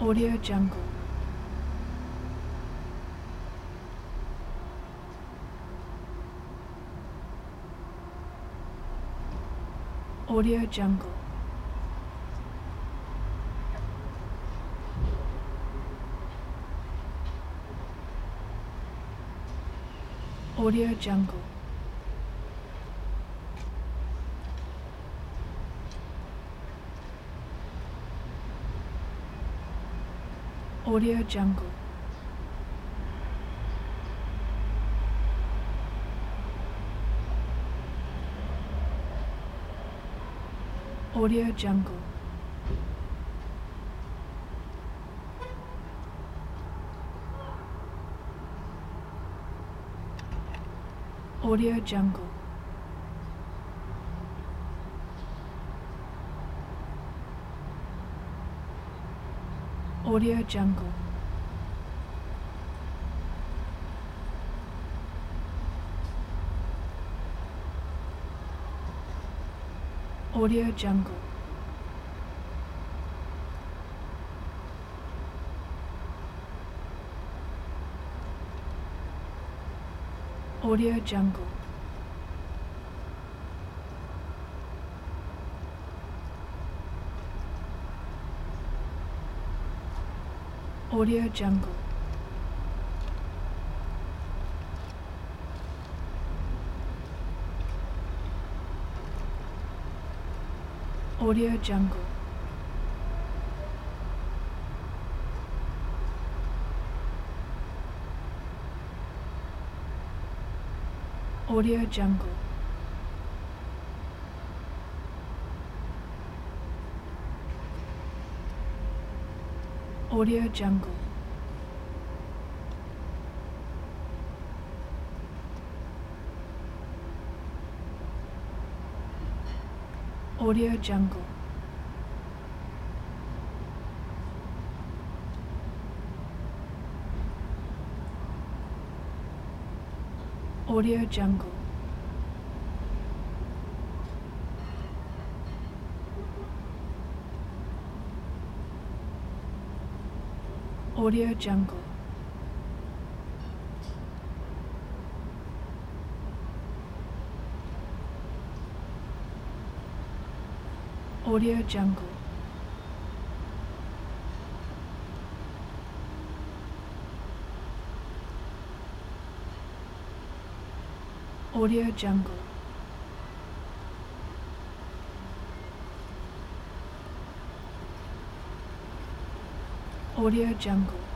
Audio Jungle. Audio Jungle. Audio Jungle. Audio Jungle. Audio Jungle. Audio Jungle. Audio Jungle. Audio Jungle. Audio Jungle. Audio Jungle. Audio Jungle. Audio Jungle. Audio Jungle. Audio Jungle. Audio Jungle. Audio Jungle. Audio Jungle. Audio Jungle. Audio Jungle.